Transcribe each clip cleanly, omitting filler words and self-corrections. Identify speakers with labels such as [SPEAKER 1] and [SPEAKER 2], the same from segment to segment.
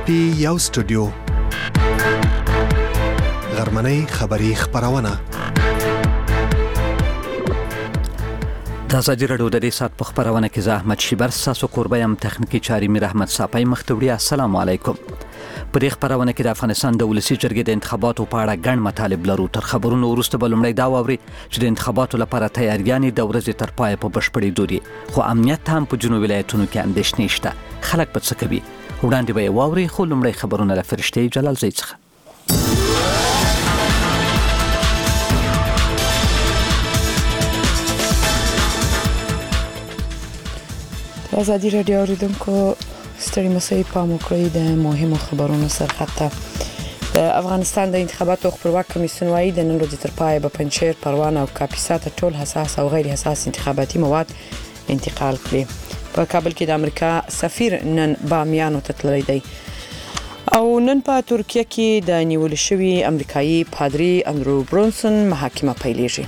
[SPEAKER 1] پی یو سټوډیو غرمنۍ خبری خبرونه د ازادي راډیو د دې سات په خبرونه کې زه احمد شیبر ساسو قربه يم تخنیکی چاري میر احمد صافی مختوړي. السلام علیکم. په دې خبرونه کې د افغانستان د ولسی جرګې د انتخاباتو په اړه ګڼ مطالب لرو. تر خبرونو وروسته به لومړی دا واوري چې د انتخاباتو لپاره تیاریانې د ورځې تر پای په بشپړېدو دي، خو امنیت هم په جنوبي ولایتونو کې اندېښنې شته. خلک به څه کوي؟ وړاندې به یې واوري، خو لومړی خبرونه له فرشتې جلال زی څخه.
[SPEAKER 2] ازادي راډیو اوریدونکو ستړي مسئ پام وکړئ د مهمو خبرونو سرخط ته. د افغانستان د انتخاباتو خپلواک کمیسیون وايي د نن ورځې تر پایه به پنجشیر، پروان او کاپیسا ته ټول حساس او غیر حساس انتخاباتي مواد انتقال کړي. په کابل کې د امریکا سفیر نن بامیانو ته تللی دی او نن په ترکیه کې د نیول شوي امریکایي پادری اندرو برونسن محاکمه پیلېږي.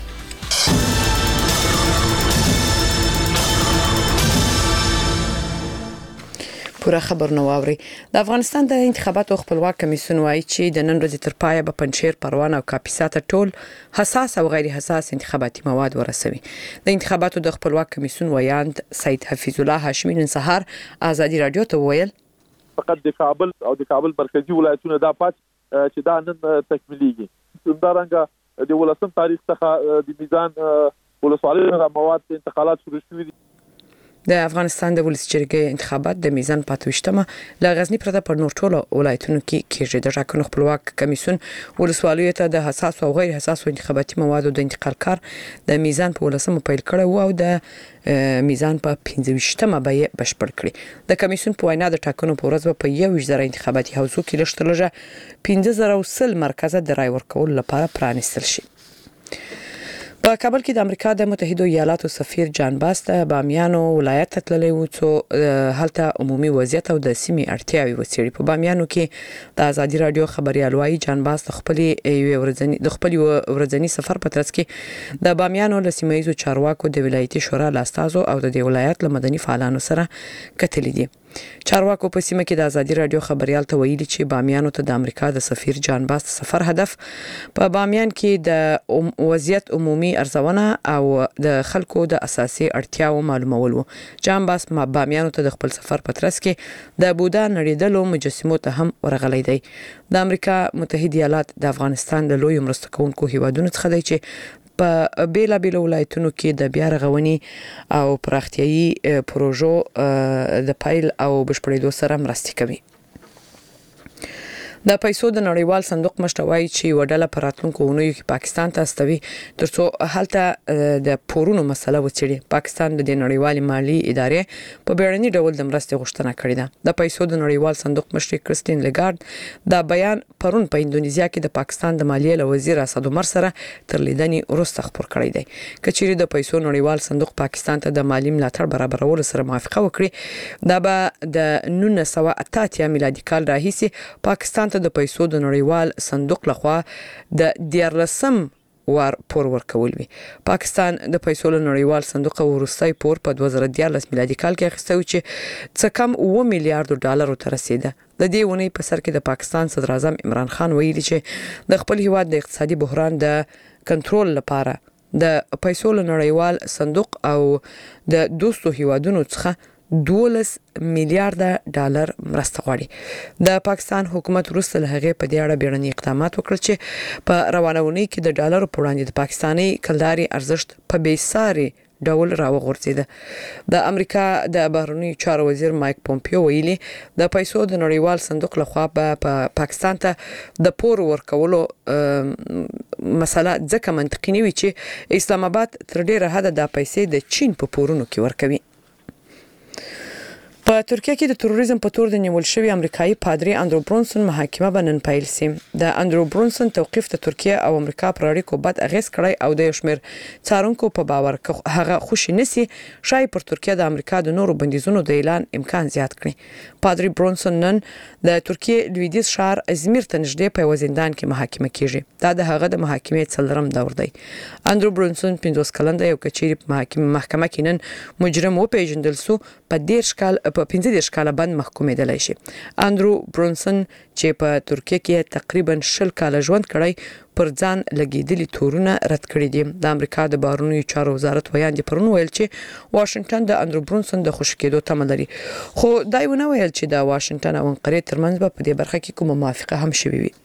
[SPEAKER 2] پوره خبر نو واوري. د افغانستان د انتخاباتو خپلواک کمیسیون وايي چې د نن ورځې تر پایه به پنجشیر، پروان او کاپیسا ته ټول حساس او غیر حساس انتخاباتي مواد ورسوي. د انتخاباتو د خپلواک کمیسیون ویاند سید حفیظ الله هاشمي نن سهار ازادي راډیو ته وویل
[SPEAKER 3] فقط د کابل او د کابل مرکزی ولایتونو دا پات چې دا نن تکمیلېږي. همدارنګه د 18 تاریخ څخه د میزان ولسوالۍ مواد انتقالات شروع شوي دي.
[SPEAKER 2] د افغانستان د ولسی جرګې انتخابات د میزان 25مه له غزنی پرته پر نور ټولو ولایتونو کې کېږي. د ټاکنو خپلواک کمیسیون ولسوالیو ته د حساس او غیر حساس انتخاباتي موادو د انتقال کار د میزان په 18مه پیل کړی او د میزان په 25مه به بشپړ کړي. د کمیسیون په وینا د ټاکنو په ورځ په 1,000 انتخاباتي حوزو کې لږ 15,000 مرکزه د رای ورکولو لپاره پرانیستل شي. په کابل کې د امریکا د متحده ایالاتو سفیر جان باس د بامیانو ولایت ته تللی و چې هلته عمومي وضعیت او د سیمې اړتیاوې وڅېړي. په بامیانو کې د ازادي راډیو خبريال وايي جان باس د خپل ورځني سفر په ترڅ کې د بامیانو له سیمه ییزو چارواکو د ولایتي شورا لاستازو او د ولایت له مدني فعالانو سره کتلې دي. چارواکو په سیمه کې د ازادي راډیو خبريال ته ویلي چې بامیانو ته د امریکا د سفیر جان باس سفر هدف په بامیان کې د وضعیت عمومي ارزونه او د خلکو د اساسي اړتیاو معلومول وو. جان باس بامیانو ته د خپل سفر په ترڅ کې د بودا نړیدلو مجسمو ته هم ورغلی دی. د امریکا متحده ایالات د افغانستان د لوی مرسته کوونکو هیوادونو څخه دی چې په بیلابیلو ولایتونو کې د بیا رغونې او پراختیايي پروژو د پایل او بشپړېدو سره مرسته کوي. د پیسو د نړیوال صندوق مشر وايي چې وډاله پر راتلونکو اونیو کې پاکستان ته استوي ترڅو هلته د پورونو مسله وڅېړي. پاکستان د نړیوال مالی ادارې په بیړني ډول د مرستې غوښتنه کړې ده. د پیسو د نړیوال صندوق مشر کریستین لګارد دا بیان پرون په اندونیزیا کې د پاکستان د مالیې له وزیر اسد عمر سره تر لیدنې وروسته خبر کړی دی. کچېرې د پیسو نړیوال صندوق پاکستان ته د مالی ملاتړ برابرولو سره موافقه وکړي، دا به د 1988 میلادي کال راهیسې پاکستان د پیسو د نړیوال صندوق لخوا د 14 وار پور ورکول وي. پاکستان د پیسو له نړیوال صندوق وروستي پور په 2014 میلادي کال کې اخیسته و چې څه کم 2 میلیارډ ډالر ته رسیده. د دې ونې په سر کې د پاکستان صدر اعظم عمران خان ویلي چې د خپل هیواد د اقتصادي بحران د کنټرول لپاره د پیسو له نړیوال صندوق او د دوستو هیوادونو څخه 12 میلیارډ ډالر مرسته غواړي. د پاکستان حکومت وروسته له هغه په دې اړه بیړني اقدامات وکړل چې په روانونی کې د ډالر په وړاندې د پاکستاني کلداري ارزښت په بیساري ډول راوغورځیده. د امریکا د بهرنی چارو وزیر مایک پومپیو ویلي د پیسو د نړیوال صندوق لخوا په پاکستان ته د پور ورکولو مسله ځکه منطقي نه وي چې اسلام آباد تر ډیره حده د پیسې د چین په پورونو کې ورکوي. په ترکیه کې د تروریزم په تور د نیول شوی امریکایي پادری اندرو برونسن محاکمه به نن پیل شي. د اندرو برونسن توقیف د ترکیه او امریکا پر اړیکو بد اغیز کړی او د شمیر څارونکو په باور هغه خوشی نسی شای پر ترکیه د امریکا د نورو بندیزونو د اعلان امکان زیات کړي. پادری برونسن نن د ترکیه لویدیز شهر ازمیر ته نږدې په زندان کې محاکمه کیږي. دا د هغه د محاکمې څلورم دور دی. اندرو برونسن 50 کلن دی او کچېری په محکمه کې نن مجرم و پیژندل سو په 10 کال په 15 کاله بند محکومېدلی شي. اندرو برونسن چې په ترکیه کې تقریبا 20 کاله ژوند کړی پر ځان لګیدلي تورونه رد کړي دي. د امریکا د بهرنیو چارو وزارت ویاندې پرون ویل چې واشنگټن د اندرو برونسن د خوشی کېدو تمه لري، خو دا یې ونه ویل چې د واشنگټن او انقرې ترمنځ به په دې برخه کې کومه موافقه هم شوې وي.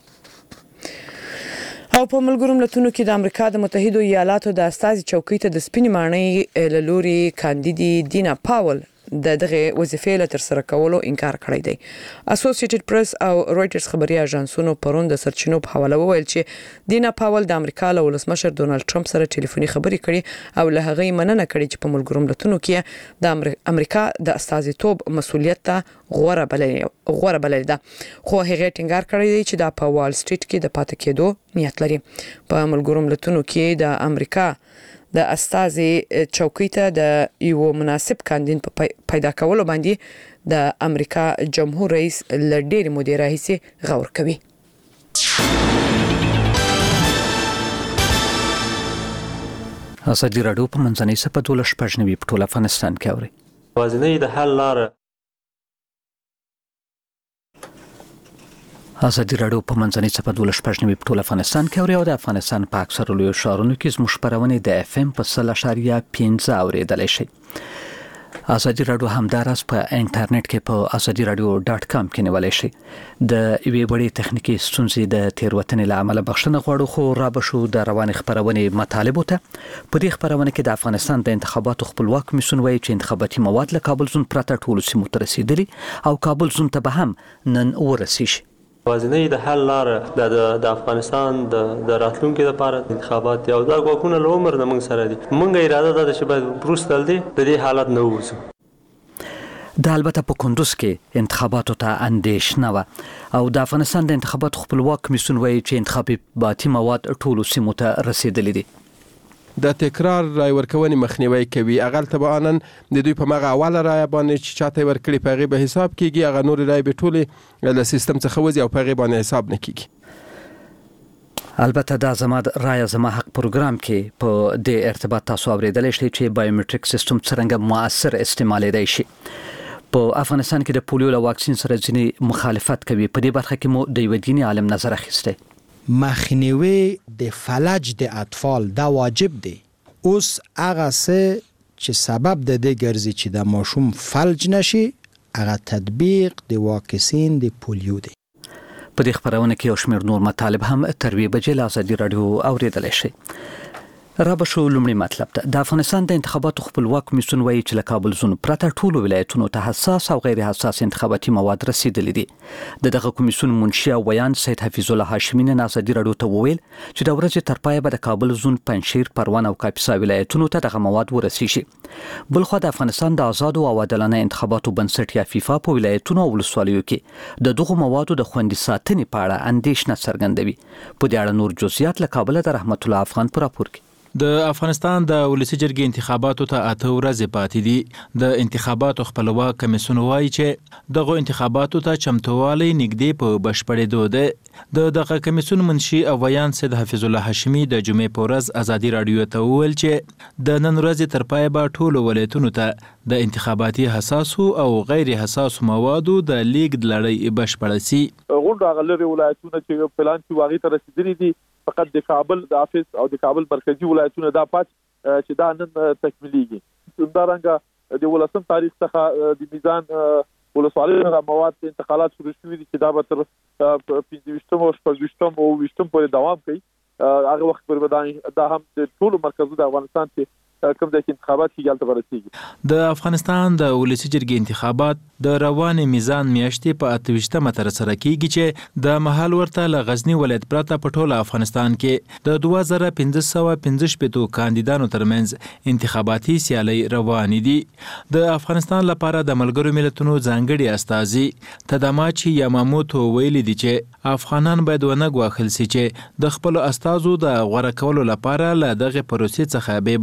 [SPEAKER 2] او په ملګرو ملتونو کې د امریکا د متحده ایالاتو د استازي چوکۍ ته د سپینې ماڼۍ له لوري کاندیدي دینا پاول د دغه وظیفې له ترسره کولو انکار کړی دی. اسوسییټډ پریس او رويټرز خبري اژانسونو پرون د سرچینو په حواله وویل چې دینا پاول د امریکا له ولسمشر ډونالد ټرمپ سره ټلیفوني خبرې کړې او له هغه مننه کړې چې په ملګرو ملتونو کې د امریکا د استازیتوب مسؤلیت ته غوړه بللې ده، خو هغه ټینګار کړی دی چې د په وال سټریټ کې د پاتې کېدو نیت لري. په ملګرو ملتونو کې د امریکا د استازي چوکۍ ته د یو مناسب کاندید پیدا کولو باندې د امریکا جمهور رئیس له ډېرې مودې راهیسې غور کوي.
[SPEAKER 1] ازادي راډیو په منځنۍ سپه 12 په ټول افغانستان کې اوري.
[SPEAKER 4] وازنې د حل لاره
[SPEAKER 1] ازادي راډیو په منځنۍ سپه 12 په ټول افغانستان کې اوري او د افغانستان په اکثره لویو ښارونو کې زموږ خبرونه د FM په 100.5 اوریدلای شي. ازادي راډیو همدارس په انټرنیټ کې په azadieradio.com کې نیولای شي. د یوې وړې تخنیکی ستونزې د تیروتنې له امله بخښنه غواړو، خو را بشو د روان خبرونه مطالبه ته. په دې خبرونه کې د افغانستان د انتخاباتو خپلواک کمیسیون وایي چې انتخاباتي مواد له کابل زون پرته ټولو سیمو ته رسیدلي او کابل زون ته به هم نن ورسیږي.
[SPEAKER 4] وازنې د حل لاره د افغانستان د راتلونکو لپاره انتخابات او دا غوښنه لومر د موږ سره دي. موږ اراده ده چې باید پروستل دي د دې حالت نه وځو.
[SPEAKER 1] د البته په کندوز کې انتخاباتو ته اندېښنه و او د افغانستان د انتخاباتو خپلواک کمیسیون وایي چې انتخاباتي مواد ټولو سیمو ته رسیدلي دي.
[SPEAKER 5] د تکرار رای ورکونې مخنیوي کوي. اغل طبعا د دوی په مغه اوله رای باندې چې چاته ورکړي په غي به حساب کیږي، هغه نور رای به ټوله له سیستم څخه وځي او په غي باندې حساب نه کیږي.
[SPEAKER 1] البته دا زما حق پروګرام کې په دې ارتباط تاسو اوریدلی شئ چې بایومټریک سیستم څنګه مؤثر استعمالېدای شي. په افغانستان کې د پولیو له واکسین سره ځینې مخالفت کوي. په دې برخه کې مو د یو دیني عالم نظر اخیسته.
[SPEAKER 6] مخنیوي د فلج د اطفال دا واجب دی. اوس هغه څه چې سبب د دې ګرځي چې د ماشوم فلج نشي، هغه تطبیق د واکسین د پولیو دی.
[SPEAKER 1] په دې خبرونه کې یو شمېر نور مطالب هم تر وی بجې له ازادي راډیو اوریدلی شئ. را بشو لومړی مطلب ده. د افغانستان د انتخاباتو خپلواک کمیسیون وایي چې له کابل زون پرته ټولو ولایتونو ته حساس او غیر حساس انتخاباتي مواد رسیدلي دي. دغه کمیسیون منشي او ویان سید حفیظ الله هاشمي نن ازادي راډیو ته وویل چې د ورځې تر پایه به د کابل زون، پنجشیر، پروان او کاپیسا ولایتونو ته دغه مواد ورسیږي. بلخو د افغانستان د آزاد او عادلانه انتخاباتو بنسټ یا فیفا په ولایتونو او ولسوالیو کې د دغه موادو د خوندي ساتنې په اړه اندېښنه څرګندوي. په دې اړه نور جزئیات له کابل د رحمت الله افغان پر راپور کې.
[SPEAKER 7] د افغانستان د ولسی جرګې انتخاباتو ته 8 ورځې پاتې دي. د انتخاباتو خپلواک کمیسیون وایي چې دغه انتخاباتو ته چمتووالی نږدې په بشپړېدو ده. دغه کمیسیون منشي او ویان سید حفیظ الله هاشمي د جمعې په ورځ ازادي راډیو ته وویل چې د نن ورځې تر پایه به ټولو ولایتونو ته د انتخاباتي حساسو او غیر حساسو موادو د لیږد لړۍ بشپړه سي.
[SPEAKER 3] غونډه غلري ولایتونه چې پلان کې واغې ته رسیدلي دي، فقط د کابل د افیس او د کابل مرکزی ولایتونه دا پات چې دا نن تکمیلېږي. همدارنګه د 18 تاریخ څخه د میزان ولسوالیو مواد انتقالات شروع شوي دي چې دا به تر 25 او 26 او 20 پورې دوام کوي. هغه وخت پر ودانې دا هم د ټولو مرکزونو د افغانستان کې کوم ځای کې انتخابات کیږي هلته ورسیږي.
[SPEAKER 7] د افغانستان د ولسی جرګې انتخابات د روان میزان میاشتې په 28 تر سره کیږي چې د محل ورته له غزنی ولایت پرته په ټول افغانستان کې د 2515 کاندیدانو ترمنځ انتخاباتي سیالي روان دي. د افغانستان لپاره د ملګرو ملتونو ځانګړي استازي تداماچی یاماموتو ویلي دي چې افغانان باید ونه غواخل سي چې د خپل استازو د غوړه کولو لپاره له دغه پروسې څخه به برخه کړي.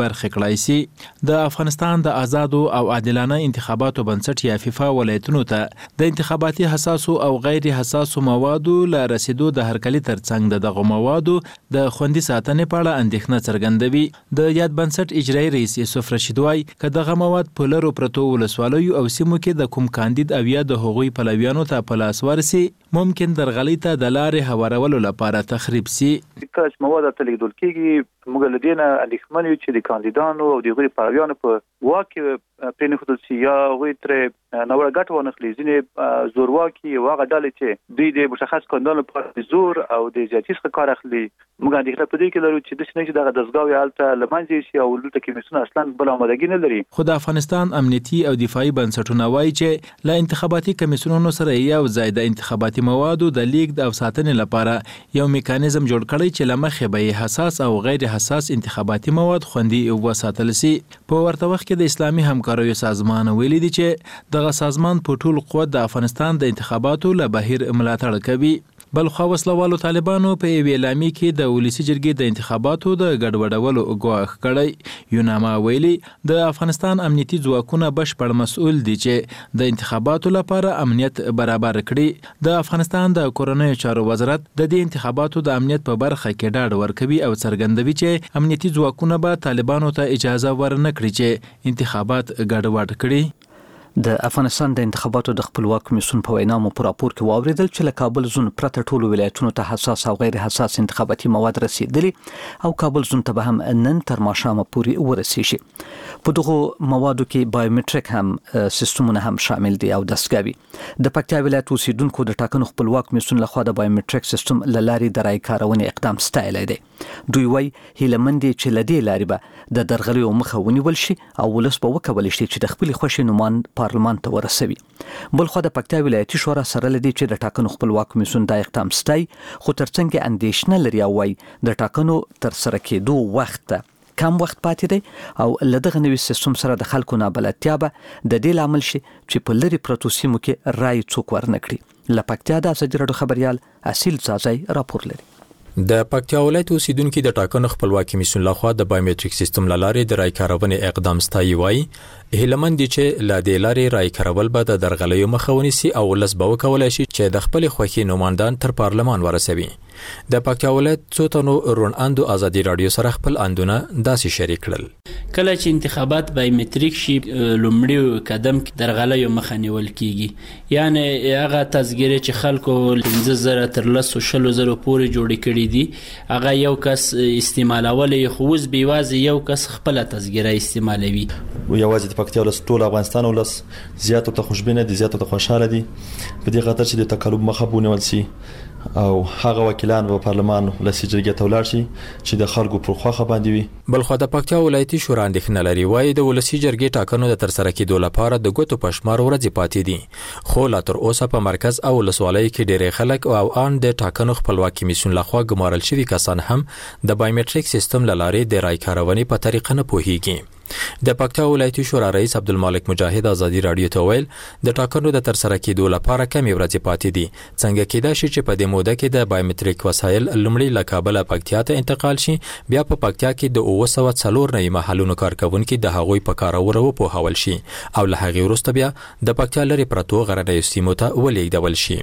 [SPEAKER 7] کولای شي د افغانستان د آزادو او عادلانه انتخاباتو بنسټ یا فیفا ولایتونو ته د انتخاباتي حساسو او غیر حساسو موادو له رسیدو د هرکلي ترڅنګ دغه موادو د خوندي ساتنې په اړه اندېښنه څرګندوي. د یاد بنسټ اجرایي رئیس یوسف رشید وایي که دغه مواد په لرو پرتو ولسوالیو او سیمو کې د کوم کاندید او یا د هغوی پلویانو ته په لاس ورسي ممکن درغلي ته د لارې هوارولو لپاره تخریب سي.
[SPEAKER 8] کله چې مواد ته لیږدول کېږي موږ له دې نه اندېښمن یو چې د کاندیدانو او د هغوی پلویانو په واک پرېنښودل شي یا هغوی ترې ناوړه ګټه وانخلي. ځینې زورواکي او هغه ډلې چې دوی د مشخص کاندیدانو لپاره د زور او د زیاتي څخه کار اخلي موږ اندېښنه په دې کې لرو چې داسې نه چې دغه دستګاوې هلته له منځه یوسي او دلته کمیسیون اصلا بله آمادګي نه لري.
[SPEAKER 7] خو د افغانستان امنیتي او دفاعي بنسټونه وایي چې له انتخاباتي کمیسیونونو سره یو ځای د انتخاباتي موادو د لیږد او ساتنې لپاره یو میکانیزم جوړ کړی چې له مخې به یې حساس او غیر حساس انتخاباتي مواد خوندي وساتل شي. په ورته وخت کې د اسلامي همکاریو سازمان ویلي دی چې دغه سازمان په ټول قوت د افغانستان د انتخاباتو له بهیر ملاتړ کوي. بلخوا وسلوالو طالبانو په یوې اعلامیه کې د ولسي جرګې د انتخاباتو د ګډوډولو ګواښ کړی. یوناما ویلي د افغانستان امنیتي ځواکونه بشپړ مسؤل دي چې د انتخاباتو لپاره امنیت برابر کړي. د افغانستان د کورنیو چارو وزارت د دې انتخاباتو د امنیت په برخه کې ډاډ ورکوي او څرګندوي چې امنیتي ځواکونه به طالبانو ته اجازه ورنه کړي چې انتخابات ګډوډ کړي.
[SPEAKER 1] د افغانستان د انتخاباتو د خپلواک کمیسیون په وینا مو په راپور کې واوریدل چې له کابل زون پرته ټولو ولایتونو ته حساس او غیر حساس انتخاباتي مواد رسیدلي او کابل زون ته به هم نن تر ماښامه پورې ورسیږي. په دغه موادو کې بایومټریک هم سیستمونه هم شامل دي او دستګاوي. د پکتیا ولایت اوسیدونکو د ټاکنو خپلواک کمیسیون لخوا د بایومټریک سیستم له لارې د رای کارونې اقدام ستایلی دی. دوی وایي هیلهمند دي چې له دې لارې به د درغلیو مخه ونیول شي او ولس به وکولی شي چې د خپلې خوښې نومان پارلمان ته ورسوي. بلخوا د پکتیا ولایتي شورا سره لدی چې د ټاکنو خپلواک کمیسیون د اقدام ستای خو ترڅنګ اندېښنه لري او وايي د ټاکنو تر سره کېدو وخت کم وخت پاتې دی او لدغه نوي سیستم سره د خلکو نابلدتیا به د دې لامل شي چې په لری پروتو سیمو کې رای څوک ورنکړي. له پکتیا د ازادي راډیو خبريال اصیل ځاځي راپور لري.
[SPEAKER 9] د پکتیا ولایت اوسیدونکو د ټاکنو خپلواک کمیسیون لخوا د بایومټریک سیستم لارې د رای کارونې اقدام ستایي وایي هیلمند دي چې له دې لارې رای کارول به د درغلیو مخه ونیسي او ولس به وکولای شي چې د خپل خوښي نوماندان تر پارلمان ورسوي. د پکتیا ولایت څو تنو روناندو ازادي رادیو سره خپل اندونه داسې شریک کړل.
[SPEAKER 10] کله چې انتخابات بایومټریک شي لومړی قدم درغلیو مخه نیول کیږي. یعنی هغه تذکره چې خلکو 15000 تر 100,000 پورې جوړ کړي دي هغه یو کس استعمالولې خو اوس بیوازي یو کس خپل تذکره استعمالوي.
[SPEAKER 11] یوازې د پکتیا ولس ټول افغانستان ولس زیاتو ته خوشبینه دي زیاتو ته خوشاله دي په دې خاطر چې د تقلب مخه ونیول شي او هغه وکیلان په پارلمان ولسی جرګې ته ولاړ شي چې د خلکو پر خواخه باندې وي.
[SPEAKER 9] بلخو د پکتیا ولایتي شورا اندېښنه لري وایي د ولسی جرګې ټاکنو د ترسره کېدو لپاره د ګوتو پشمار ورځې پاتې دي خو لا تر اوسه په مرکز او ولسوالۍ کې ډېر خلک او ان د ټاکنو خپلواک کمیسیون لخوا ګمارل شوي کسان هم د بایومټریک سیستم لارې د رای کارونې په طریقه نه پوهیږي. د پکتیا ولایتي شورا رئیس عبدالمالک مجاهد ازادي رادیو ته ویل د ټاکنو د ترسره کېدو لپاره کمی ورځې پاتې دي څنګه کېدای شي چې په دې موده کې د بایومټریک وسایل لومړی له کابل پکتیا ته انتقال شي بیا په پکتیا کې د 904 نوي محلونو کارکونکو د هغوی په کارولو وپوهول شي او له هغې وروسته بیا د پکتیا لرې پرتو غرنیو سیمو ته ولېږدول شي.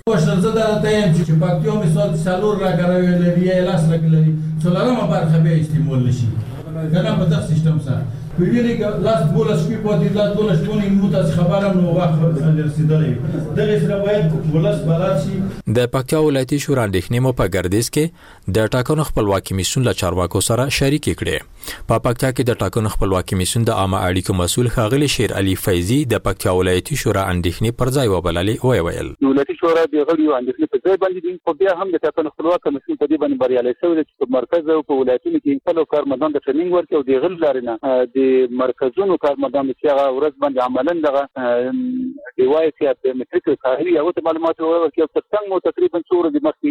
[SPEAKER 12] چې پکتیا مثال څلور راګروي لري یا لاس راګلري څلورمه برخه به استعمال شي کنه په دغه سیستم سره ویلي لاس بوله شپې پاتې لا ټول شپونی موته خبرم نو وخت رسیدلې دغه سره باید ولس بلد شي.
[SPEAKER 9] د پکتیا ولایتي شورا اندېښنې مو په ګردیز کې د ټاکنو خپلواک کمیسیون له چارواکو سره شریک کړي. په پکتیا کې د ټاکنو خپلواک کمیسیون د عامه اړیکو مسؤل ښاغلي شیر علي فیضي د پکتیا ولایتي شورا اندېښنې پر ځای وبللې ویل
[SPEAKER 13] ولایتي شورا د غړیو اندېښنې په ځای باندې دي خو بیا هم د ټاکنو خپلواک کمیسیون په دې باندې بریالي شوی چې په مرکز او په ولایتونو کې خپل کارمندان د ټریننګ ورکړي او د غل لارنه د مرکزونو کارمندان چې هغه ورځ باندې عملاً دغه ډیوایس یا بایومټریک کاري او معلومات ورکړي او څنګه مو تقریبا څو ورځې مخکې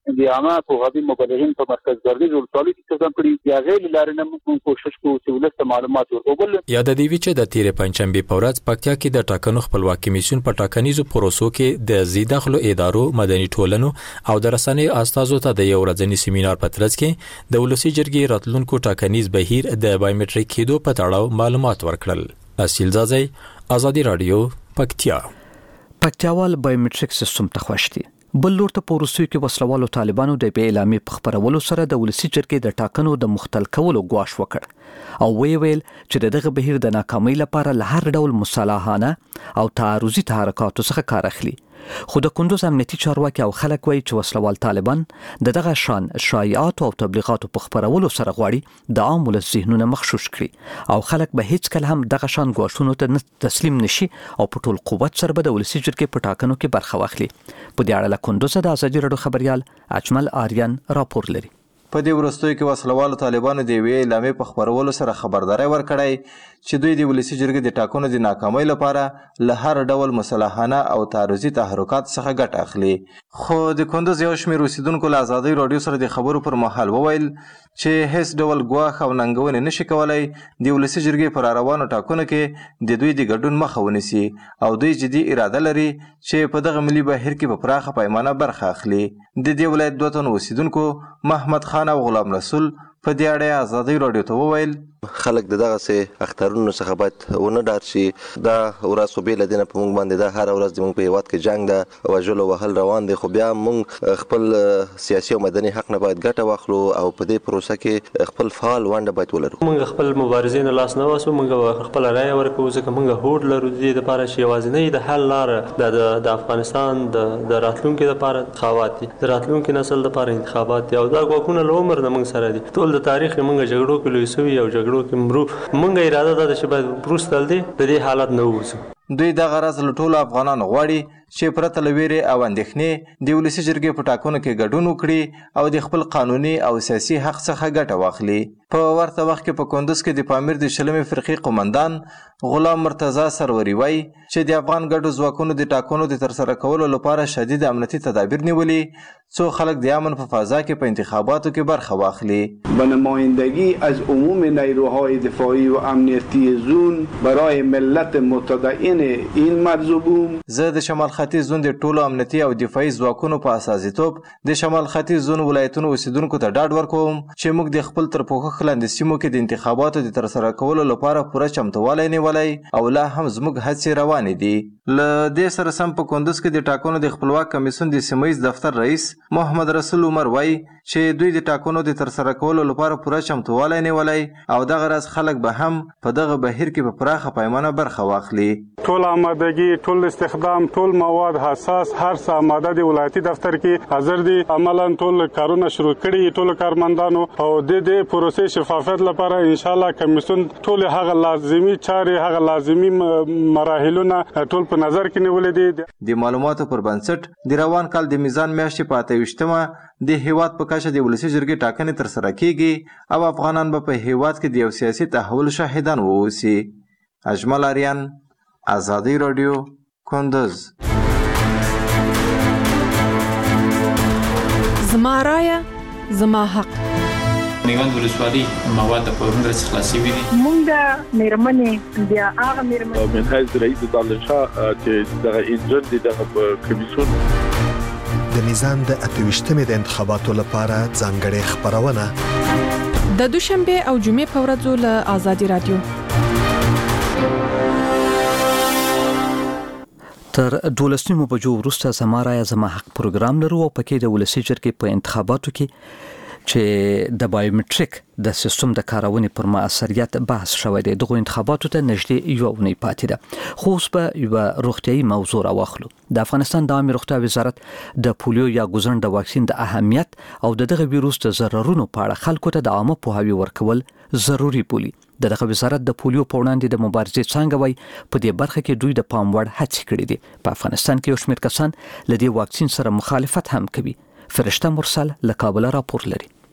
[SPEAKER 13] د عامه پوهاوي مبلغین په مرکز ګردیز ولسوالۍ کې څرګند کړي یا غیر لارې نه موږ کوشش کوو چې ولست معلومات ورکړو.
[SPEAKER 9] یاد دی چې د تیر پنځشنبه په ورځ پکتیا کې د ټاکنو خپلواکي کمیسیون په ټاکنیزو پروسو کې د زیداخلو ادارو مدني ټولنو او د رسنۍ استازو ته د یو ورځني سیمینار په ترڅ کې د ولسی جرګې راتلونکو ټاکنیز بهیر د بایومټریک کېدو په تړاو معلومات ورکړل. اصیل زازی، آزادی رادیو، پکتیا.
[SPEAKER 1] پکتیاوال بایومټریک سیستم ته خوښتي. بل لور ته پروسو کې وسلوالو طالبانو د اعلامیې په خبرولو سره د ولسی جرګې د ټاکنو د مختل کولو غواړ وکړ او ویل چې دغه بهیر د ناکامۍ لپاره له هر ډول مصالحانه او تعارضي تحرکاتو څخه کار اخلي. خو د کندوز امنیتي چارواکي او خلک وایي چې وسلوال طالبان دغه شان شایعات او تبلیغاتو په خبرولو سره غواړي د عام ولس ذهنونه مغشوش کړي او خلک به هیڅ کله هم دغه شان غواړونو ته تسلیم نشي او په ټول قوت سره به د ولسی جرګې په ټاکنو کې برخه واخلي. په دې اړه له کندوز د ازادي رادیو خبريال اجمل آریان راپور لري.
[SPEAKER 14] په دې وروستیو کې وسلوالو طالبانو د وی اعلامیې په خبرولو سره خبرداري ورکړی چې دوی د ولسی جرګې د ټاکنو د ناکامۍ لپاره له هر ډول مصالحانه او تعارضي تحرکات څخه ګټه اخلي. خو د کندوز یو شمېر اوسیدونکو له ازادي رادیو سره د خبرو پر مهال وویل چې هیڅ ډول ګواښ او ننګونې نشي کولای د ولسی جرګې پر روانو ټاکنو کې د دوی د ګډون مخه ونیسي او دوی جدي اراده لري چې په دغه ملي بهیر کې په پراخه پیمانه برخه اخلي. د دې ولایت دوه تن اوسیدونکو محمد خان او غلام رسول په دې اړه ازادي رادیو ته وویل
[SPEAKER 15] خلک دغه سه اخترونو څخه باید ونه ډار شي. دا ورځ خو به لدینه په موږ باندې دا هر ورځ د موږ په هیواد کې جنگ ده وژلو وهل روان دي خو بیا موږ خپل سیاسي او مدني حق نه باید ګټه واخلو او په دې پروسه کې خپل فعال ونډه باید ولرو.
[SPEAKER 4] موږ خپل مبارزین لاس نه واسو موږ خپل رائے ورکوو ځکه موږ هوډ لرو د لپاره چې یوازینی د حل لار د افغانستان د راتلونکو لپاره انتخابات دي. د راتلونکو نسل لپاره انتخابات دي او دا غوښنه لومر نه موږ سره دي. ټول د تاریخ موږ جګړو کې لوي سوي او جګړو کې مرو موږ اراده ده چې باید پروستل دي د دې حالت نه ووځو.
[SPEAKER 14] دوی د غرض له ټولو افغانانو غواړي چې پرته له ویرې او اندېښنې د ولسی جرګې په ټاکنو کې ګډون وکړي او د خپل قانوني او سیاسي حق څخه ګټه واخلي. په ورته وخت کې په کندوز کې د پامیر د شلمې فرقې قومندان غلام مرتضی سروري وایي چې د افغان ګډو ځواکونو د ټاکنو د ترسره کولو لپاره شدید امنیتي تدابیر نیولي څو خلک د امن په فضا کې په انتخاباتو کې برخه واخلي.
[SPEAKER 16] به نمایندگی از عموم نیروهای دفاعی و امنیتی زون برای ملت متدین این مرزوبوم
[SPEAKER 14] زه د شمال ختیځ زون د ټولو امنیتي او دفاعي ځواکونو په اساسیتوب د شمال ختیځ زون ولایتونو اوسیدونکو ته ډاډ ورکوم چې موږ د خپل تر پوښښ لاندې سیمو کې د انتخاباتو د ترسره کولو لپاره پوره چمتووالی نیولی او لا هم زموږ هڅې روانې دي. له دې سره سم په کندوز کې د ټاکنو د خپلواک کمیسیون د سیمهییز دفتر رئیس محمد رسول عمر وایي چې دوی د ټاکنو د ترسره کولو لپاره پوره چمتووالی نیولی او دغه راز خلک به هم په دغه بهیر کې په پراخه پیمانه برخه واخلي.
[SPEAKER 17] ټول آمادگی، ټول استخدام، ټول مواد حساس، هر څه آماده دی. ولایتي دفتر کې حاضر دي. عملاً ټول کارونه شروع کړي ټول کارمندانو او د دې پروسې شفافیت لپاره ان شاء الله کمیسیون ټول هغه لازمي چارې هغه لازمي مراحلونه ټول په نظر کې نیولې دي.
[SPEAKER 14] د معلوماتو پر بنسټ د روان کال د میزان میاشتې په 28مه د هیواد په کچه د ولسی جرګې ټاکنې ترسره کیږي او افغانان به په هیواد کې د یو سیاسي تحول شاهدان واوسي. اجمل آریان، آزادی رادیو، کندوز.
[SPEAKER 18] زما رایه زما حق.
[SPEAKER 19] میوند ولسوالۍ مواد د پرون ورځ خلاصي وي.
[SPEAKER 20] مونږ مېرمنې بیا هغه مېرمنې
[SPEAKER 3] من حیث رئیس دالشاه چې دغه انجن دي دغه کمیسیون
[SPEAKER 21] د میزان د 28مې د انتخاباتو لپاره ځانګړې خبرونه
[SPEAKER 18] د دوشنبه او جمعې په ورځو له آزادي رادیو.
[SPEAKER 1] تر 12 بجو وروسته زما رایه زما حق پروګرام لرو او پکې د ولسی جرګې په انتخاباتو کې چې د بایومټریک د سیستم د کارونې پر مؤثریت بحث شوی دی. دغه انتخاباتو ته نږدې یو اونۍ پاتې ده. خو اوس به یو روغتیايي موضوع راواخلو. د افغانستان د عامه روغتیا وزارت د پولیو یا ګوزن د واکسین د اهمیت او دغه ویروس د ضررونو په اړه خلکو ته د عامه پوهاوی ورکول ضروری بولي. دغه وزارت د پولیو په وړاندې د مبارزې څنګه وای په دې برخه کې دوی د پام وړ هڅې کړې دي. په افغانستان کې یو شمېر کسان له دې واکسین سره مخالفت هم کوي. فرشته مرسل له کابل راپور لري.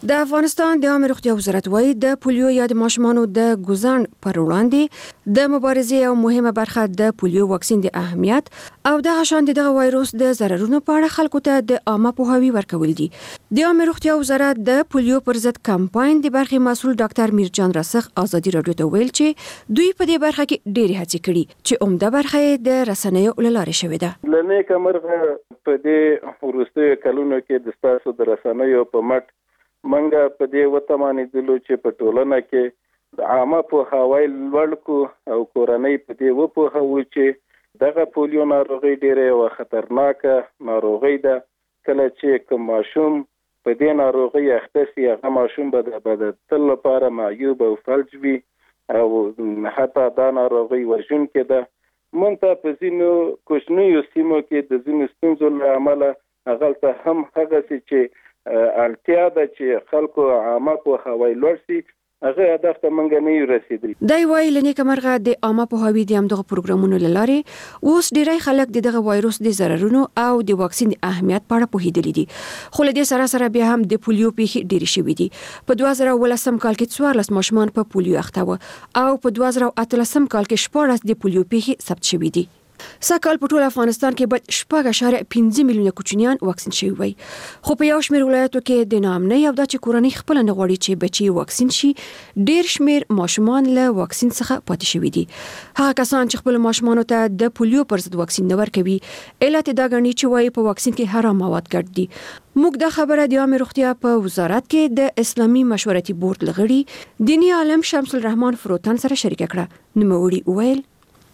[SPEAKER 2] د افغانستان د عامه روغتیا وزارت وايي د پولیو یا د ماشومانو د ګوزن پر وړاندې د مبارزې او مهمه برخه د پولیو واکسین د اهمیت او د غشان دغه وایروس د ضررونو په اړه خلکو ته د عامه پوهاوی ورکول دي. د عامه روغتیا وزارت د پولیو پر ضد کمپاین د برخې مسؤل ډاکټر میرجان راسخ ازادي رادیو ته ویل چې دوی په دې برخه کې ډېری هڅې کړي چې عمده برخه د رسنیو له لارې شوې ده.
[SPEAKER 22] لنې کمرغه په دې وروستیو کلونو کې د ستاسو د رسنیو په مټ منګه په دې وتمانېدلو چې په ټولنه کې د عامه پوهاوی لوړ کو او کورنۍ په دې وپوهوي چې دغه پولیو ناروغي ډېره یوه خطرناکه ناروغي ده. کله چې کوم ماشوم په دې ناروغي اخته سي هغه ماشوم به د تل لپاره معیوب او فلج وي او حتی دا ناروغي وژونکې ده. موږ ته په ځینو کوچنیو سیمو کې د ځینو ستونزو له امله هغلته هم هغسې چې اړتیا ده چې خلکو عامه پوهاوی لوړ شي هغه هدف ته موږ نه یو رسیدلی.
[SPEAKER 2] دی وایي لنې کمرغه د عامه پوهاوی د همدغه پروګرامونو له لارې اوس ډېری خلک دغه وایروس د ضررونو او د واکسین د اهمیت په اړه پوهېدلي دي. خو له دې سره بیا هم د پولیو پیښې ډېرې شوې دي. په 2018 کال کې 14 ماشومان په پولیو اخته وو او په 2018 کال کې 14 د پولیو پیښې ثبت شوې دي. سږ په ټول افغانستان کې باید 4.5 میلیونه کوچنیان واکسین شوي وي. خو په یو شمېر ولایتو کې د ناامنۍ او د چې کورنۍ خپل نه غواړي چې بچي واکسین شي ډېر شمېر ماشومان له واکسین څخه پاتې شوي دي. هغه کسان چې خپل ماشومانو ته د پولیو پر ضد واکسین نه ورکوي علت دا ګڼي چې وايي په واکسین کې حرام مواد ګډ دي. موږ دا خبره د عامه روغتیا په وزارت کې د اسلامي مشورتي بورډ لغړي دینی عالم شمس الرحمن فروتن سره شریک کړه. نوموړي وویل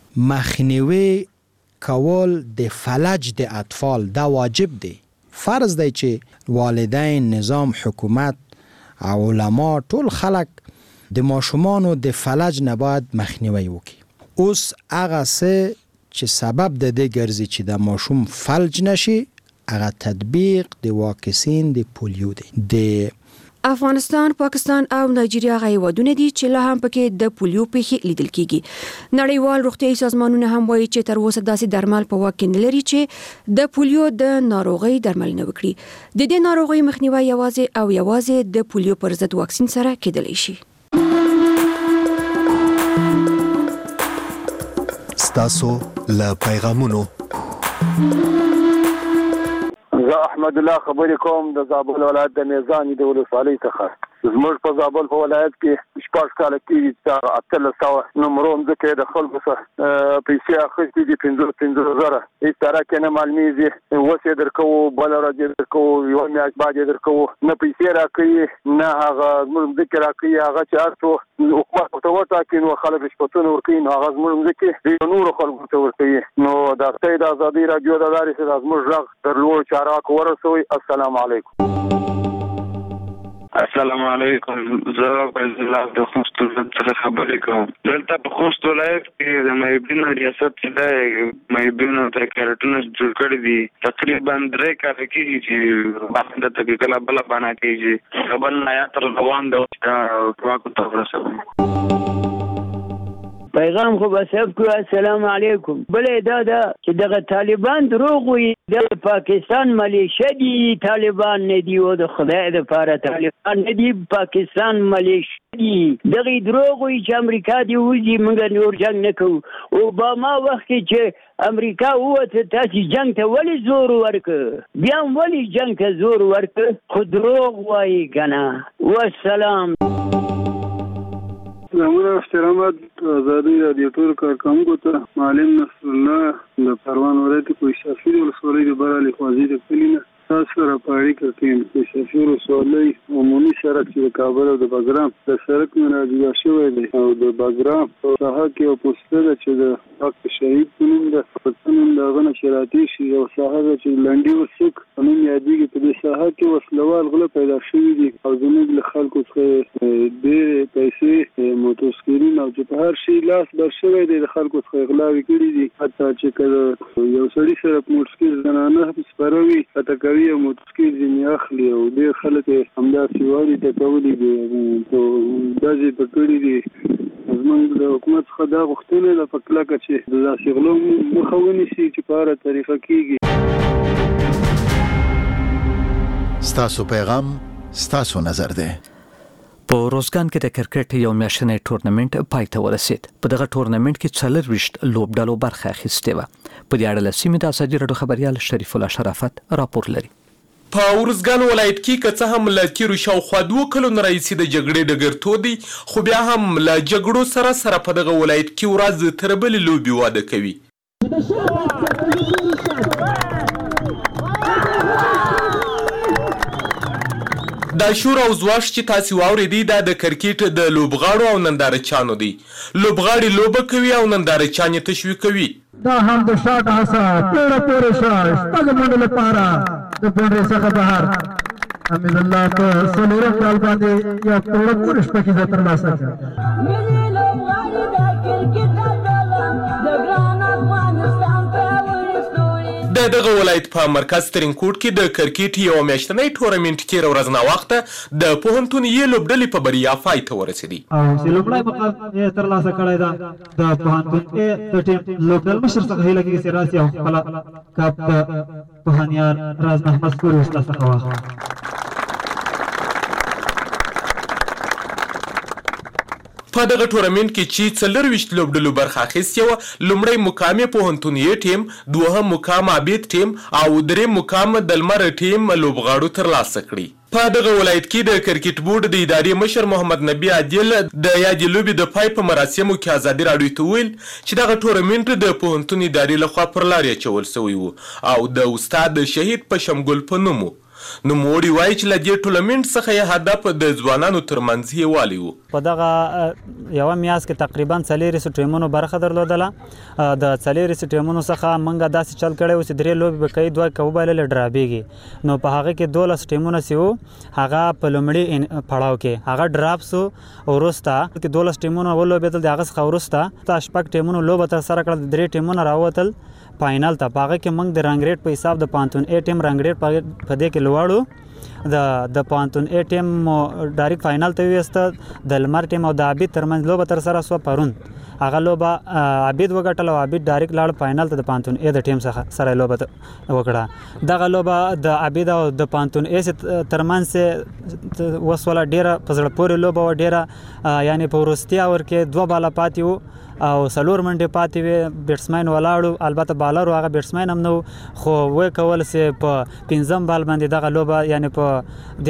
[SPEAKER 6] مخنیوي کول د فلج د اطفال دا واجب دی. فرض دی چې والدین، نظام، حکومت او علما ټول خلک د ماشومانو د فلج نه باید مخنیوي وکړي. اوس هغه څه چې سبب د دې ګرځي چې د ماشوم فلج نشي هغه تطبیق د واکسین د پولیو دی. د
[SPEAKER 2] افغانستان، پاکستان او نایجیریا هیوادونه دي چې لا هم پکې د پولیو پیښې لیدل کیږي. نړیوال روغتیايي سازمانونه هم وایي چې تر اوسه داسې درمل په واک کې نه لري چې د پولیو د ناروغۍ درملنه وکړي. د دې ناروغۍ مخنیوي یوازې د پولیو پر ضد واکسین سره کېدلی شي.
[SPEAKER 21] ستاسو له پیغامونو
[SPEAKER 23] احمد الله خبرې کوم د زابل ولایت د میزان د ولسوالۍ څخه. زموږ په زابل په ولایت کې 14 کال کېږي چې 1300 نمبرو ځکه د خلکو څخه پیسې اخیستې دي 15,000 هیڅ طرح کې نه معلومیږي. اوس یې درکوو، بله ورځ یې درکوو، یوه میاشت بعد یې درکوو، نه پیسې راکوي نه هغه زموږ ځکه راکوي. هغه چې هر څو حکومت ورته وټاکي نو خلک رشوتونه ورکوي نو هغه زموږ ځکه نورو خلکو ته ورکوي. نو د ازادي راډیو د لارې څخه زموږ غږ تر لوړو چارواکو ورسوي. السلام علیکم.
[SPEAKER 24] السلام علیکم. زه فیض الله د خوست څخه خبرې کوم. دلته په خوست ولایت کې د محبینو ریاست چې د محبینو ته کارټونه جوړ کړي دي تقریبا 3 کال کېږي چې باندې ته کله بل باندې کېږي خبر نه یا تر روان د واکو ته ورسوي.
[SPEAKER 25] پیغام خو بسب کو السلام علیکم. بلې دا چې دغه طالبان دروغ وي د پاکستان ملیشه دي، طالبان نه دي او د خدای د پاره طالبان نه دي، پاکستان ملیشه دي. دغه دروغ وي چې امریکا دی وځي موږ نور جنگ نه کوو. اوباما وخت کې چې امریکا ووته تاسو جنگ ته ولی زور ورکړ بیا ولی جنگ ته زور ورکړ خو دروغ وایي کنه. والسلام.
[SPEAKER 26] زموږ احترامات آزادي رادیو ټول کارکوونکو ته معلم نصر الله د پروان ولایت کوی شافي ولسوالۍ د برالي خوازي د کلینه تاسو سره په اړیکه کې د شافي ولسوالۍ عمومي سړک چې د کابل او د بګرام د سړک مناجات شوی دی او د بګرام په ساحه کې یو پوسټر ده چې د حق شهید په نوم د پښتون دغه نشراتي شي او ساحه ده چې لنډي وسک په نوم یادېږي. په دې ساحه کې وسلوال غله پیدا شوي دي او زموږ له خلکو څخه ډېرې پیسې موټرسایکلونه او چې په هر شي لاس بر شوی دی د خلکو څخه غلاوې کړي دي. حتی چې کله یو سړي سره په موټرسایکل زنانه سپروي حتی کوي او موټرسایکل ځینې اخلي او ډېر خلک یې همداسې واري ته کولی دي داسې په کړي دي. زموږ د حکومت څخه دا غوښتنه ده په کلکه چې د داسې غلو مخه ونیسي چې په هره طریقه کېږي.
[SPEAKER 21] ستاسو پیغام ستاسو نظر دی؟
[SPEAKER 1] په روزګان کې د کرکټ یو میاشتنی ټورنمنت پای ته ورسید. په دغه ټورنمنت کې 24 لوبډلو برخه اخیستې وه. په دې اړه له سیمې د ازادي راډیو خبریال شریف الله شرافت راپور لري.
[SPEAKER 5] په ورزګان ولایت کې که څه هم له تیرو شاوخوا 2 کلونو راهیسې د جګړې ډګر تود دی، خو بیا هم له جګړو سره په دغه ولایت کې ورځ تر بلې لوبې واده کوي. دا شور او زواش چې تاسو واورېدی دا د کرکټ د لوبغاړو او نندارچیانو دی. لوبغاړي لوبه کوي او نندارچیان یې تشویقوي.
[SPEAKER 7] دا هم د شاټ هڅه پیړه پورې شاش شپږ منډو لپاره د بونډري څخه بهر امین الله په څلورم بال باندې یو پیړه پورې شپږیزه ترلاسه کړه. د دغه ولایت په مرکز ترینکوټ کې د کرکټ یو میاشتنی ټورنمنت تېره ورځ ناوخته د پوهنتون یې لوبډلې په بریا پای ته ورسېدې. او چې لومړی مقام یې ترلاسه کړی ده د پوهنتون د ټیم لوبډل مشر څخه هیله کېږي چې راسي او خپله کپ د پوهنیار راز محمد سپوري استاد څخه واخلي.
[SPEAKER 5] په دغه ټورنمنت کې چې 24 لوبډلو برخه اخیستې وه، لومړی مقام یې پوهنتون یې ټیم، دوهم مقام عابد ټیم او دریم مقام د لمر ټیم لوبغاړو ترلاسه کړي. په دغه ولایت کې د کرکټ بورډ د ادارې مشر محمد نبی عادل د یادې لوبې د پای په مراسمو کې ازادي راډیو ته وویل چې دغه ټورنمنت د پوهنتون ادارې لخوا پر لارې اچول شوی و او د استاد شهید پشمګل په نوم و. نوموړي وایي چې له دې ټورنمنت څخه یې هدف د ځوانانو ترمنځ یووالی و.
[SPEAKER 8] په دغه یوه میاشت کې تقریبا 4 ټیمونو برخه درلودله. د 4 ټیمونو څخه موږ داسې چل کړی و چې 3 لوبې به کوي، 2 که وبایللې ډرابېږي. نو په هغه کې 12 ټیمونه چې وو هغه په لومړي پړاو کې هغه ډراپ سو. وروسته کې 12 ټیمونه ولوبېدل، د هغه څخه وروسته 6 ټیمونو لوبه ترسره کړل، 3 ټیمونه راووتل فاینل ته. په هغه کې موږ د رنګ ریټ په حساب د پانتون A ټیم رنګ ریټ په دې کې لوړو. د پانتون A ټیم ډایرکټ فاینل ته ویسته. د لمر ټیم او د عابد ترمنځ لوبه ترسره سوه پرون. هغه لوبه عابد وګټله او عابد ډایرکټ لاړ فاینل ته د پانتون A د ټیم څخه سره لوبه وکړه. دغه لوبه د عابد او د پانتون A ترمنځ وسوله ډېره په زړه پورې لوبه وه، ډېره یعنې په وروستي اور کې 2 باله پاتې وو او 4 منډې پاتې وې. بیټسمین ولاړو، البته بالر و، هغه بیټسمین هم نه و، خو ویې کول چې په 5م بال باندې دغه لوبه یعنې په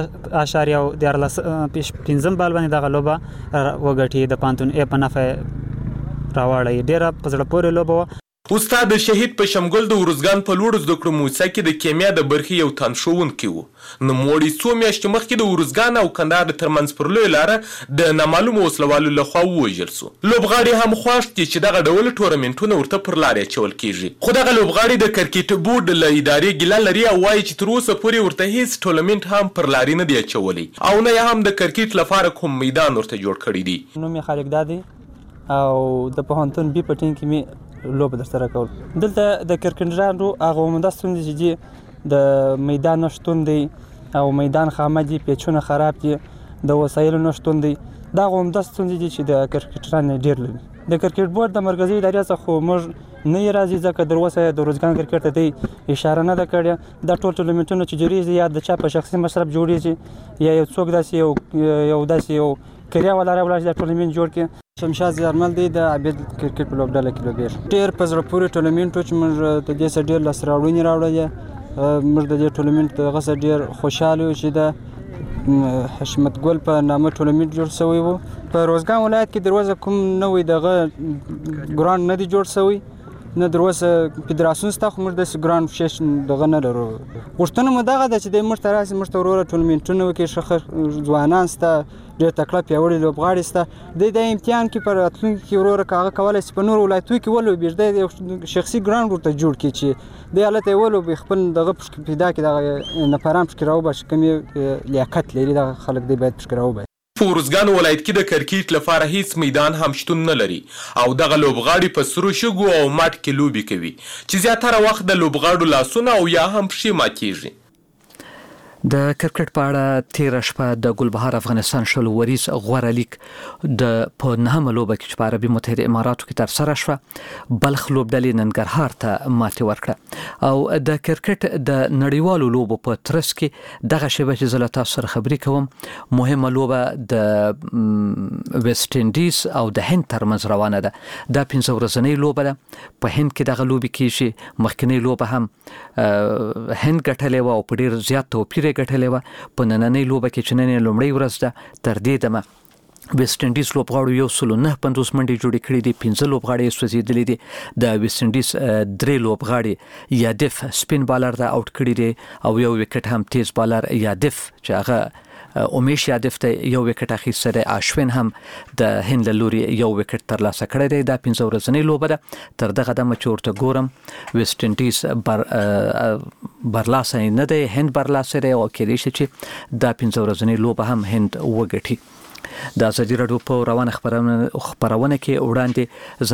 [SPEAKER 8] 14.15 بال باندې دغه لوبه وګټي د پانتون A په نفع راوړی. ډېره په زړه پورې لوبه وه.
[SPEAKER 5] استاد شهید پشمګل د ورزګان په لوړو زده کړو موسسه کې د کیمیا د برخې یو تن ښوونکی و. نوموړي څو میاشتې مخکې د ورزګان او کندهار ترمنځ پر لویه لاره د نامعلومو وسلوالو لخوا ووژل سو. لوبغاړي هم خوښ دي چې دغه ډول ټورنمنټونه ورته پر لارې اچول کیږي. خو دغه لوبغاړي د کرکټ بورډ له ادارې ګیله لري او وایي چې تر اوسه پورې ورته هیڅ ټورنمنټ هم پر لارې نه دی اچولی او نه یې هم د کرکټ لپاره کوم میدان ورته جوړ کړی دی.
[SPEAKER 8] نوم یې خالق دادی او د پوهنتون B په ټیم کې مې لوبه ترسره کول. دلته د کرکټرانو هغه عمده ستونزې چې دي د میدان نشتون دی او میدان خامه دي، پیچونه خراب دي، د وسایلو نشتون دی. دا عمده ستونزې دي چې د کرکټرانو ډېر لري. د کرکټ بورډ د مرکزي ادارې څخه موږ نه یې راځي ځکه در اوسه د ورزګان کرکټ ته دی اشاره نه ده کړې. دا ټول ټورنمنټونه چې جوړېږي یا د چا په شخصي مصرف جوړېږي یا یو څوک داسې یو کریا والا راوړي دا ټورنمنټ جوړ کړي. شمشاد زیارمل دی د عابد کرکټ په لوبډله کې لوبېږي. ډېر په زړه پورې ټورنمنټ و چې موږ د دې څخه ډېر لاسته راوړنې راوړلې. موږ د دې ټورنمنټ دغه څخه ډېر خوشحاله یو چې د حشمت ګل په نامه ټورنمنټ جوړ شوی و. په روزګان ولایت کې در اوسه کوم نوی دغه ګراوند نه دی جوړ شوی، نه در اوسه فدراسیون شته، خو موږ داسې ګراوند شیش دغه نه لرو. غوښتنه مو دغه ده چې دی موږ ته راسي، موږ ته وروره ټورنمنټونه وکړي. ښه ځوانان شته، ډېر تکړه پیاوړي لوبغاړي شته. دی د امتحان کې په راتلونکي کې وروره که هغه کولی شي په نورو ولایتونو کې ولوبېږي، دی یو شخصي ګراوند ورته جوړ کړي چې دی هلته یې ولوبي، خپل دغه پکې پیدا کړي، دغه نفران پکې راوباسي، کوم یې لیاقت لري دغه خلک دی باید پکې راوباسي.
[SPEAKER 5] په ورزګان ولایت کې د کرکټ لپاره هیڅ میدان هم شتون نه لري او دغه لوبغاړي په سرو شګو او مټ کې لوبې کوي چې زیاتره وخت د لوبغاړو لاسونه او یا هم پښې ماتېږي.
[SPEAKER 1] د کرکټ په اړه تیر شپه د ګلبهار افغانستان شل وریز غوړه لیگ د په نهمه لوبه کې په عربي متحده اماراتو کې تر سره شوه. بلخ لوبډلې ننګرهار ته ماتې ورکړه او د کرکټ د نړیوالو لوبو په ترڅ کې دغه شیبه چې زه له تاسو سره خبرې کوم مهمه لوبه د ویسټ انډیز او د هند ترمنځ روانه ده. دا 15 ورځنۍ لوبه ده. په هند کې دغه لوبي کېږي. مخکنی لوبه هم هند ګټلې و او په ډیر زیات توپیر ګټلې و. په نننۍ لوبه کې چې نن لومړی ورځ ده تر دې دمه ویسټ انډیز لوبغاړو 109 منډې جوړې کړې دي. 15 لوبغاړي سوځېدلې دي. د ویسټ انډیز 3 لوبغاړي یادف سپین بالر دا آوټ کړی دي او یو وکټ هم تیز بالر یادف چې هغه امیش یادف ته یو وکټ اخیسته دی. آشوین هم د هند له لوري یو وکټ ترلاسه کړی دی. دا 15 ورځنۍ لوبه ده. تر دغه دمه چې ورته ګورم ویسټ انډیز برلاسه نه دی، هند برلاسه دی او کېدای شي چې دا 15 ورځنۍ لوبه هم هند وګټي. د ازادي راډیو په روانه خبرونه کې وړاندې